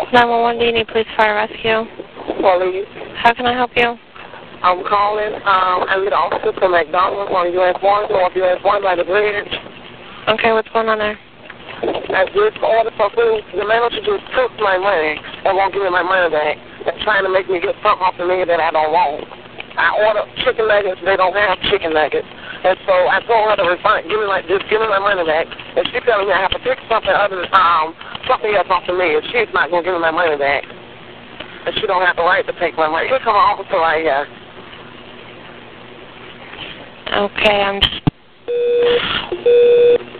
911, do you need police, fire, rescue? Police. How can I help you? I'm calling. I need an officer from McDonald's on US 1 or US 1 by the bridge. Okay, what's going on there? I just ordered some food. The manager just took my money and won't give me my money back. They're trying to make me get something off of me that I don't want. I ordered chicken nuggets. They don't have chicken nuggets. And so I told her to refund, give me my money back. And she's telling me I have to pick something other than, something else off of me. And she's not going to give me my money back. And she don't have the right to take my money. Look, I'm an officer right here. Okay,